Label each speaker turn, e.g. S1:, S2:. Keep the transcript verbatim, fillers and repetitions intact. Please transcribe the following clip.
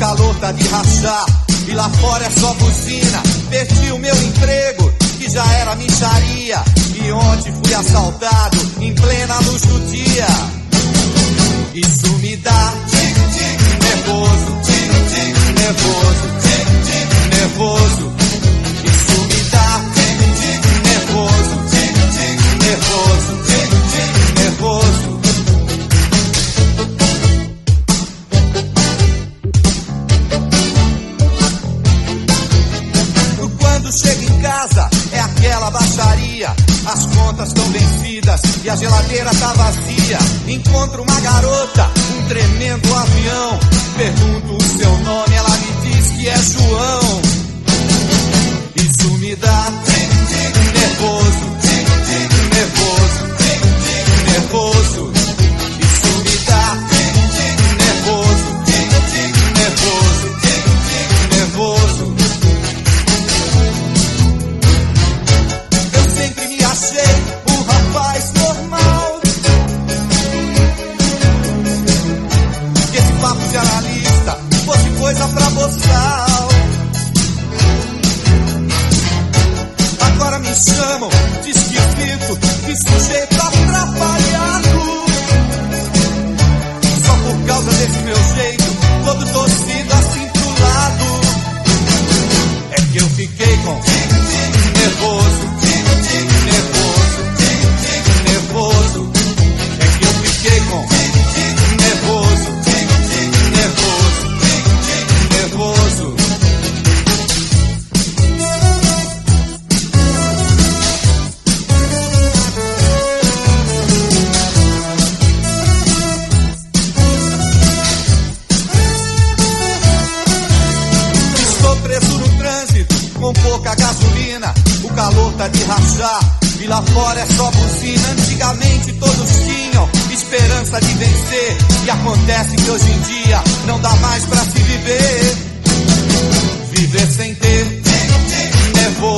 S1: calor tá de rachar e lá fora é só buzina. Perdi o meu emprego, que já era mixaria, e ontem fui assaltado em plena luz do dia. Isso me dá tic-tic nervoso, tic-tic nervoso, tic-tic nervoso. Isso me dá tic-tic nervoso, tic-tic nervoso, tic-tic nervoso. Quando chego em casa é aquela baixaria, as contas estão vencidas e a geladeira tá vazia. Encontro uma garota, um tremendo avião, pergunto o seu nome, ela me diz que é João. Isso me dá tic-tic nervoso, tic-tic nervoso, tic-tic nervoso. Isso me dá tic-tic nervoso, tic-tic nervoso, tic-tic nervoso. Achei um rapaz normal, que esse papo de analista fosse coisa pra boçal. Agora me chamam de esquisito, de sujeito atrapalhado, só por causa desse meu jeito, todo torcido assim pro lado. É que eu fiquei com tic-tic nervoso, tic-tic nervoso, tic-tic nervoso. É que eu fiquei com tic-tic nervoso, tic-tic nervoso, tic-tic nervoso. Estou preso no trânsito, com pouca gasolina, o calor tá de rachar e lá fora é só buzina. Antigamente todos tinham esperança de vencer, e acontece que hoje em dia não dá mais pra se viver. Viver sem ter tic-tic nervoso.